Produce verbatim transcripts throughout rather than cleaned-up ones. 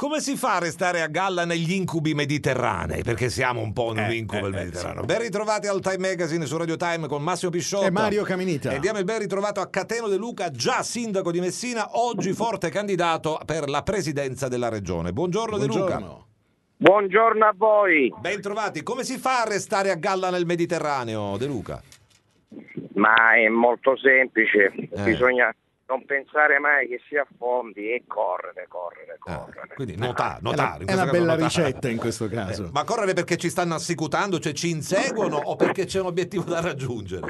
come si fa a restare a galla negli incubi mediterranei? Perché siamo un po' in un Eh, incubo eh, il eh, Mediterraneo. sì. Ben ritrovati al Time Magazine su Radio Time con Massimo Pisciotta E Mario Caminita. E diamo il ben ritrovato a Cateno De Luca, già sindaco di Messina, oggi forte candidato per la presidenza della regione. Buongiorno, De Luca. Buongiorno. Buongiorno a voi. Ben trovati. Come si fa a restare a galla nel Mediterraneo, De Luca? Ma è molto semplice, Eh. bisogna non pensare mai che si affondi e correre, correre, Ah, correre. quindi nota, È notare. una, in è una questo caso bella notare. ricetta in questo caso. Eh, ma correre perché ci stanno assicutando, cioè ci inseguono o perché c'è un obiettivo da raggiungere?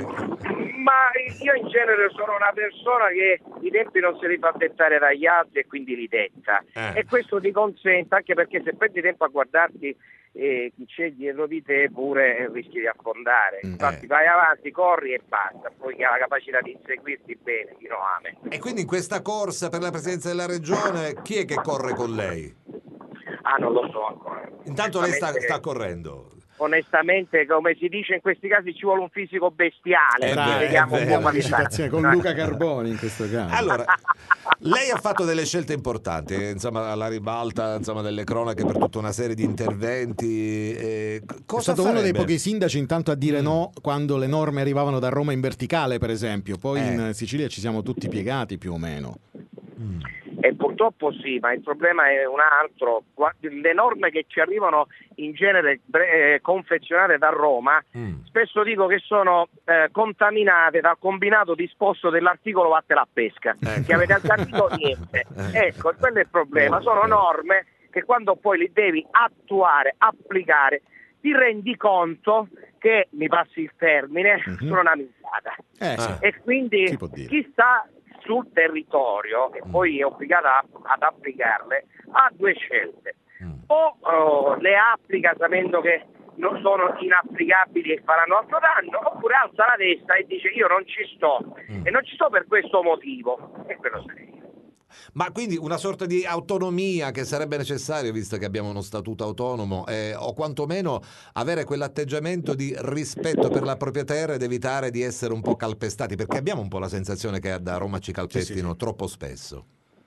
Ma io in genere sono una persona che i tempi non se li fa dettare dagli altri e quindi li detta. Eh. E questo ti consente, anche perché se perdi tempo a guardarti eh, chi c'è dietro di te pure eh, rischi di affondare. Mm. Infatti Eh. vai avanti, corri e basta, poi chi ha la capacità di inseguirti bene, chi no ame. E quindi in questa corsa per la presidenza della regione chi è che corre con lei? Ah, non lo so ancora. Intanto lei sta, Onestamente- sta correndo. Onestamente, come si dice in questi casi, ci vuole un fisico bestiale. È Bravo, vero, Vediamo è un po' vero. Vediamo quali citazione con saranno. Luca Carboni in questo caso. Allora, lei ha fatto delle scelte importanti, eh, insomma, alla ribalta, insomma, delle cronache per tutta una serie di interventi. eh, c- è cosa stato uno dei farebbe? pochi sindaci intanto a dire Mm. no quando le norme arrivavano da Roma in verticale, per esempio. Poi Eh. in Sicilia ci siamo tutti piegati più o meno. Mm. E purtroppo sì, ma il problema è un altro. Guardi, le norme che ci arrivano in genere eh, confezionate da Roma, Mm. spesso dico che sono eh, contaminate dal combinato disposto dell'articolo vattene a pesca, Ecco. che avete capito niente. Eh. Ecco, quello è il problema. Eh, Sono eh. norme che quando poi li devi attuare, applicare, ti rendi conto che, mi passi il termine, Mhm. sono una minchiata. Eh sì. Ah. E quindi Si può dire. chi sta sul territorio e Mm. poi è obbligato a- ad applicarle ha due scelte: Mm. o oh, le applica sapendo che non sono inapplicabili e faranno altro danno, oppure alza la testa e dice io non ci sto Mm. e non ci sto per questo motivo, e quello sarei io. Ma quindi una sorta di autonomia che sarebbe necessaria, visto che abbiamo uno statuto autonomo, eh, o quantomeno avere quell'atteggiamento di rispetto per la propria terra ed evitare di essere un po' calpestati, perché abbiamo un po' la sensazione che da Roma ci calpestino Sì, sì, sì. troppo spesso.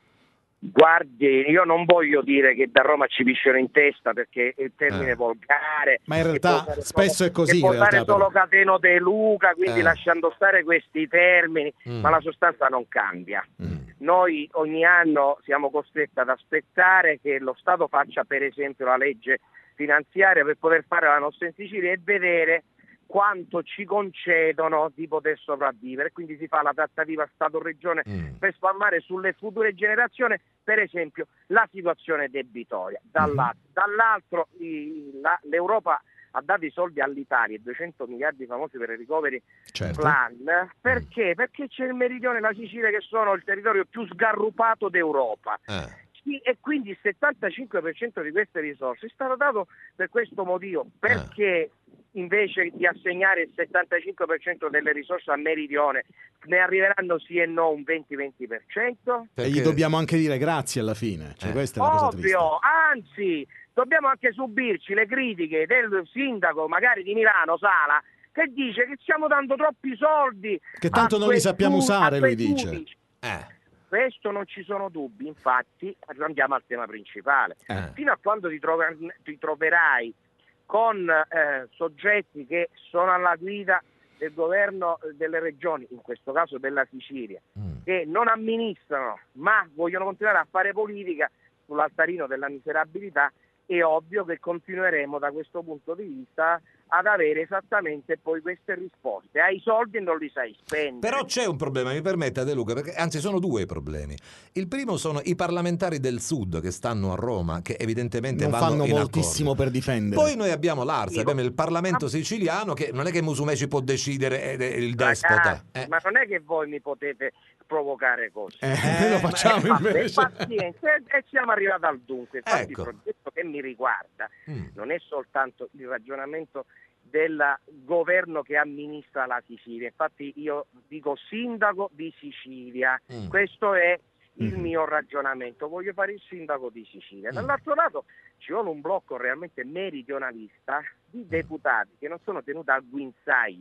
Guardi, io non voglio dire che da Roma ci pisciano in testa, perché è il termine Eh. volgare. Ma in che realtà può usare spesso solo- è così, che in può usare realtà, solo però. Cateno De Luca, quindi Eh. lasciando stare questi termini, Mm. ma la sostanza non cambia. Mm. Noi ogni anno siamo costretti ad aspettare che lo Stato faccia per esempio la legge finanziaria per poter fare la nostra in Sicilia e vedere quanto ci concedono di poter sopravvivere. Quindi si fa la trattativa Stato-Regione Mm. per spalmare sulle future generazioni, per esempio, la situazione debitoria. Dall'altro, dall'altro i- la- l'Europa ha dato i soldi all'Italia, duecento miliardi famosi per il recovery Certo. plan, perché? Perché c'è il meridione e la Sicilia che sono il territorio più sgarrupato d'Europa. Eh. Sì, e quindi il settantacinque per cento di queste risorse è stato dato per questo motivo, perché invece di assegnare il settantacinque per cento delle risorse al meridione ne arriveranno sì e no un venti-venti per cento? E Perché- gli dobbiamo anche dire grazie alla fine. Cioè, Eh. questa è la cosa triste. Ovvio, anzi, dobbiamo anche subirci le critiche del sindaco magari di Milano, Sala, che dice che stiamo dando troppi soldi. Che tanto a non li quei sappiamo giu- usare, a quei lui dice. giudici. Eh. Questo non ci sono dubbi, infatti andiamo al tema principale. Eh. Fino a quando ti, trova- ti troverai con eh, soggetti che sono alla guida del governo eh, delle regioni, in questo caso della Sicilia, Mm. che non amministrano ma vogliono continuare a fare politica sull'altarino della miserabilità, è ovvio che continueremo da questo punto di vista ad avere esattamente poi queste risposte. Hai i soldi e non li sai spendere. Però c'è un problema, mi permetta De Luca, perché anzi sono due i problemi. Il primo sono i parlamentari del sud che stanno a Roma, che evidentemente Non vanno fanno in moltissimo accordo. per difendere. Poi noi abbiamo l'Arsa, Sì. abbiamo il Parlamento siciliano, che non è che Musumeci può decidere, è è il despota. Ragazzi, Eh. ma non è che voi mi potete provocare così. Eh, Eh, lo ma- facciamo eh, Vabbè, invece. pazienza, e e siamo arrivati al dunque. Infatti Ecco. il progetto che mi riguarda Mm. non è soltanto il ragionamento del governo che amministra la Sicilia. Infatti io dico sindaco di Sicilia. Mm. Questo è il Mhm. mio ragionamento. Voglio fare il sindaco di Sicilia. Mm. Dall'altro lato ci vuole un blocco realmente meridionalista di deputati che non sono tenuti al guinzaglio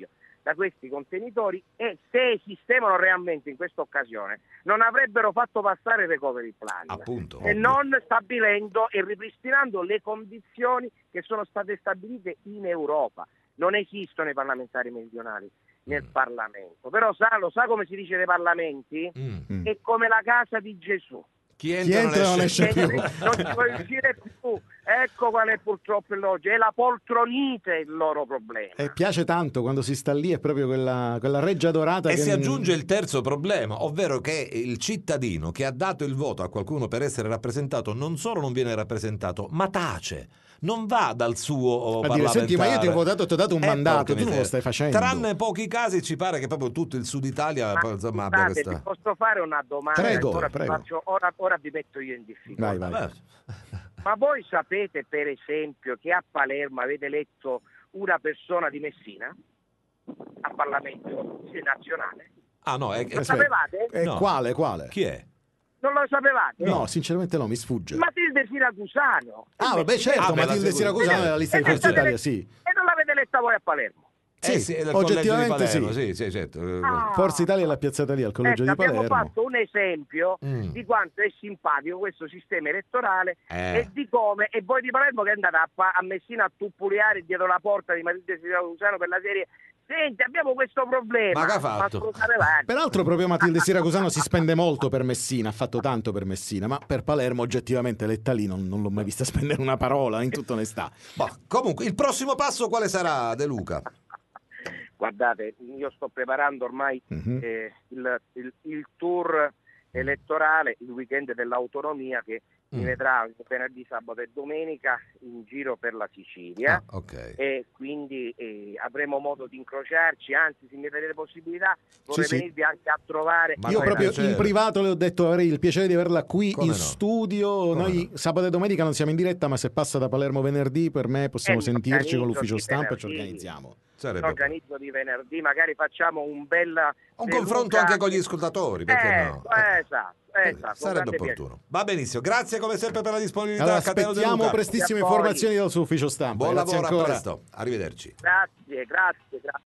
da questi contenitori e se esistevano realmente in questa occasione non avrebbero fatto passare il recovery plan, appunto, e non stabilendo e ripristinando le condizioni che sono state stabilite in Europa. Non esistono i parlamentari meridionali nel mm. Parlamento, però sa, lo sa come si dice nei parlamenti? Mm. È come la casa di Gesù. Chi entra, Chi entra non esce più. Non ci puoi uscire più. Ecco qual è purtroppo il logico. È la poltronite il loro problema. E piace tanto quando si sta lì, è proprio quella, quella reggia dorata. E che si aggiunge il terzo problema, ovvero che il cittadino che ha dato il voto a qualcuno per essere rappresentato non solo non viene rappresentato, ma tace. Non va dal suo a parlamentare. Dire, senti, ma io ti ho votato, ti ho dato un eh, mandato, tu non lo stai facendo. Tranne pochi casi ci pare che proprio tutto il sud Italia ma, poi, insomma, scusate, abbia questa... posso fare una domanda? Prego, ora, prego. Faccio, ora, ora vi metto io in difficoltà. Vai, vai. Ma voi sapete per esempio che a Palermo avete eletto una persona di Messina al Parlamento nazionale? Ah no, è, lo sapevate? È no. Quale, quale? Chi è? Non lo sapevate? No, sinceramente no, mi sfugge. Matilde Siracusano. Ah, vabbè, certo, ah, Matilde Siracusano nella lista di Forza Italia, sì. E non l'avete eletta voi a Palermo? Sì, eh sì, oggettivamente Palermo, sì. sì, sì certo. Ah, Forza Italia l'ha piazzata lì al collegio ecco, di Palermo. Abbiamo fatto un esempio mm. di quanto è simpatico questo sistema elettorale eh. e di come, e voi di Palermo che è andata a, a Messina a tuppuliare dietro la porta di Matilde Siracusano per la serie: senti, abbiamo questo problema. Ma che ha fatto? Ma Peraltro proprio Matilde Siracusano si spende molto per Messina, ha fatto tanto per Messina, ma per Palermo oggettivamente eletta lì non, non l'ho mai vista spendere una parola, in tutta onestà. Bah, comunque, il prossimo passo quale sarà, De Luca? Guardate, io sto preparando ormai uh-huh. eh, il, il, il tour elettorale, il weekend dell'autonomia che mi mm. vedrà venerdì, sabato e domenica in giro per la Sicilia. Ah, okay. E quindi eh, avremo modo di incrociarci, anzi se mi date possibilità vorrei sì, venirvi sì. anche a trovare. Ma io proprio in privato le ho detto avrei il piacere di averla qui Come in no? studio. Come Noi no? sabato e domenica non siamo in diretta, ma se passa da Palermo venerdì per me possiamo Eh, sentirci con l'ufficio di stampa venerdì. e ci organizziamo. Sarebbe Organizzo di venerdì, magari facciamo un bel un confronto anche con gli ascoltatori, perché eh, no? Eh, esatto, esatto, sarebbe opportuno. piacere. Va benissimo, grazie come sempre per la disponibilità. Allora, Cateno De aspettiamo Luca. prestissime Grazie a voi. informazioni dal suo ufficio stampa. Buon Grazie lavoro, ancora. a presto, arrivederci. Grazie, grazie, grazie.